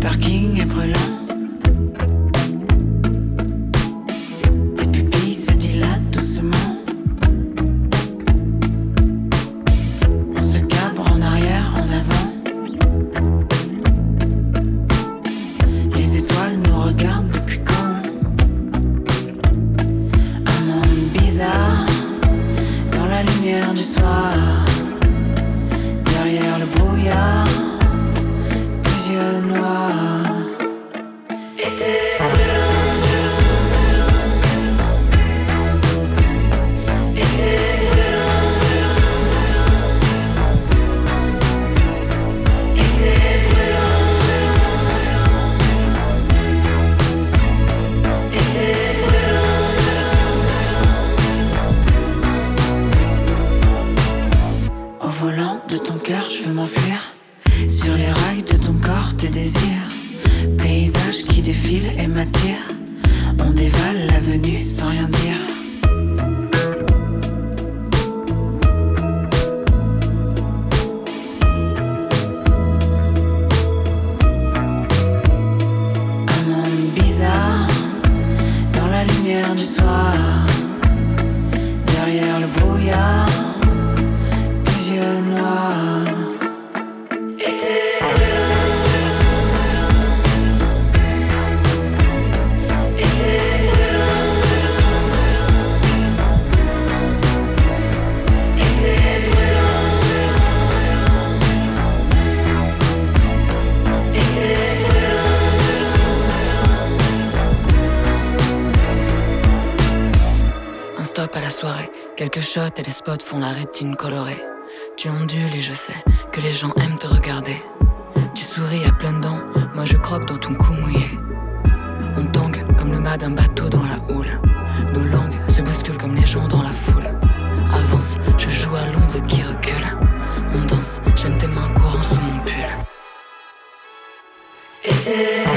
parking est brûlant. Tes pupilles se dilatent doucement. On se cabre en arrière, en avant. Les étoiles nous regardent depuis quand? Un monde bizarre dans la lumière du soir. Derrière le brouillard, tes yeux noirs étaient brûlants, étaient brûlants, étaient brûlants, étaient brûlants. Au volant de ton cœur, je veux m'enfuir. Sur les rails de ton corps, tes désirs. Paysage qui défile et m'attire. On dévale l'avenue sans rien dire. Un monde bizarre dans la lumière du soir. Derrière le brouillard, tes yeux noirs étaient brûlants, étaient brûlants, étaient brûlants, étaient brûlants. Un stop à la soirée, quelques shots et les spots font la rétine colorée. Tu ondules et je sais que les gens aiment te regarder. Tu souris à pleines dents, moi je croque dans ton cou mouillé. On tangue comme le mât d'un bateau dans la houle. Nos langues se bousculent comme les gens dans la foule. Avance, je joue à l'ombre qui recule. On danse, j'aime tes mains courant sous mon pull. Étaient